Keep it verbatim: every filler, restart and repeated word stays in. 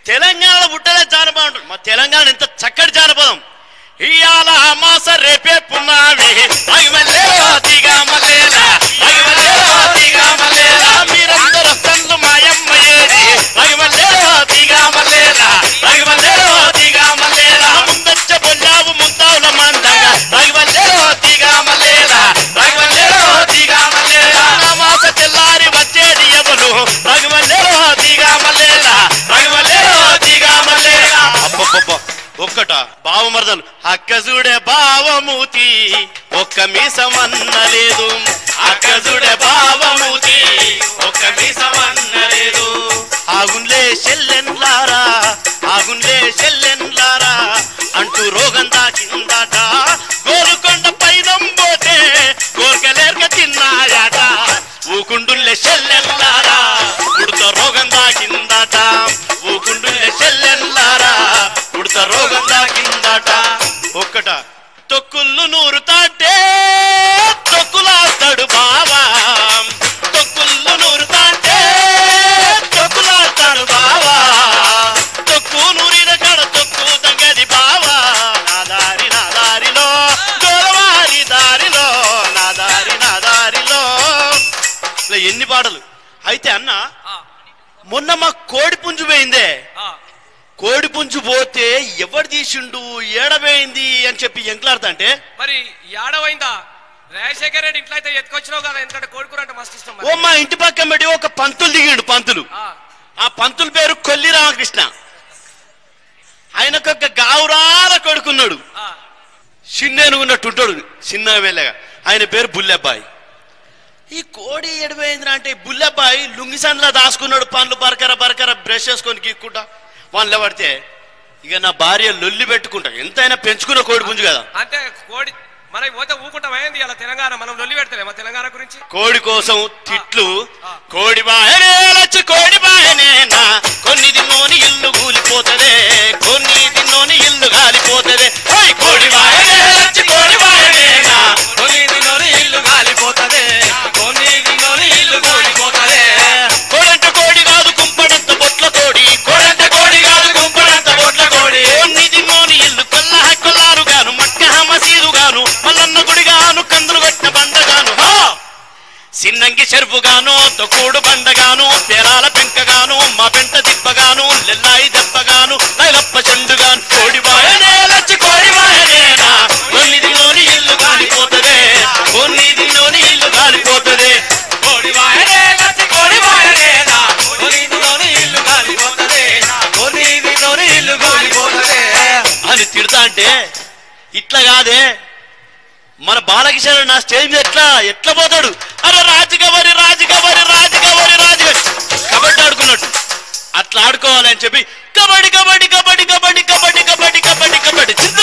తెలంగాణలో పుట్టలే జానపదం అంటారు. మా తెలంగాణ ఎంత చక్కటి జానపదం. ఇయాల మాస రేపే పున్నావి మీరందరూ వస్తన్లు మాయమ్మ ఏడి ముందచ్చ బొల్లావు ముద్దావుల మందంగా మాస తెల్లారి వచ్చేది ఎవరు ఒక్కట బావమరదలు అక్క చూడే బావమూతి ఒక్క మీసమన్నలేదు అక్క చూడే బావమూతి ఒక్క మీసమన్నలేదు ఆగున్లే చెల్లెన్లారా ఆగున్లే చెల్లెన్లారా అంటూ రోగం దాచిందట గోలుకొండ పైదం పోతే కోరికలేర్క తిన్నాయట ఊకుండుల్లే చెల్లెన్లారా ఉడత రోగం దాచిందట ఊకుండుల్లే చెల్లెన్లారా ఉడత రోగం దాకిందట ఒక్కట తొక్కుళ్ళు నూరు తాటే తొక్కులాస్తాడు బావా తొక్కుళ్ళు నూరు తాటే తొక్కులాస్తాడు బావా తొక్కు నూరిన కడ తొక్కు తంగది బావా నా దారి నా దారిలో గోరవారి దారిలో నా దారి నా దారిలో ఎన్ని పాటలు అయితే అన్న మొన్న మా కోడి పుంజు పోయిందే కోడి పుంజు పోతే ఎవరు తీసిండు ఏడబోయింది అని చెప్పి ఎంకలాడతా అంటే మరి ఏడవైందా రాజశేఖర్ రెడ్డి ఇంట్లో అయితే ఎత్తుకొచ్చినావు కదా ఎందుకంటే కోడికూర అంటే మస్తు ఇష్టం ఓ మా ఇంటి పక్కన పెట్టి ఒక పంతులు దిగిండు పంతులు ఆ పంతుల పేరు కొల్లి రామకృష్ణ ఆయనకొక గావురాల కొడుకున్నాడు చిన్నేనుగున్నట్టుంటాడు చిన్న వెళ్ళగా ఆయన పేరు బుల్లెబ్బాయి ఈ కోడి ఎడబోయిందిరా అంటే బుల్లెబ్బాయి లుంగిసన్లా దాచుకున్నాడు పండ్లు బరకర బరకర బ్రష్ చేసుకొని గీక్కుంటా వాళ్ళ పడితే ఇక నా భార్య లొల్లి పెట్టుకుంటా ఎంతైనా పెంచుకున్న కోడి పుంజు కదా అంటే కోడి మనం పోతే ఊకుంటాం అయింది ఇలా తెలంగాణ మనం లొల్లి పెడతలే మా తెలంగాణ గురించి కోడి కోసం తిట్లు కోడి బాయనే లచ్చి కోడి బాయనేనా కొన్ని దిన్నోని ఇల్లు కూలిపోతదే కొన్ని దిన్నోని ఇల్లు కాలిపోతదే కోడి బాయనే లచ్చి కోడి బాయనేనా కొన్ని దిన్నోని ఇల్లు కాలిపోతదే కొన్ని దిన్నోని ఇల్లు కూలిపోతదే కోడంట కోడి కాదు కుంపడంత బొట్ల కోడి కోడంట కోడి కాదు కుంపడంత బొట్ల కోడి కొన్ని దిన్నోని ఇల్లు కొల్ల కొల్లారు గాను మక్క మసీదు గాను మల్లన్న గుడిగాను కందులు కట్టిన బండగాను సిన్నంగి చెరుపుగాను తొక్కుడు బండగాను పేరాల పెంకగాను మా పెంట దిబ్బగాను లెల్లాయి దెబ్బగాను నగప్ప చెండుగాను కోడి బాయనే లచ్చి కోడి బాయనేనా కొన్ని దిలోని ఇల్లు కాలిపోతదే కొన్ని దిలోని ఇల్లు కాలిపోతదే కోడి బాయనే లచ్చి కోడి బాయనేనా కొన్ని దిలోని ఇల్లు కాలిపోతదే కొన్ని దిలోని ఇల్లు కాలిపోతదే అని తిడతా అంటే ఇట్లా కాదే మన బాలకిషోర్ నా స్టేజ్ మీద ఎట్లా ఎట్లా పోతాడు అరే రాజుగవరి రాజుగవరి రాజుగవరి రాజుగవరి కబడ్డీ ఆడుకున్నట్టు అట్లా ఆడుకోవాలని చెప్పి కబడ్డీ కబడ్డీ కబడ్డీ కబడ్డీ కబడ్డీ కబడ్డీ కబడ్డీ కబడ్డీ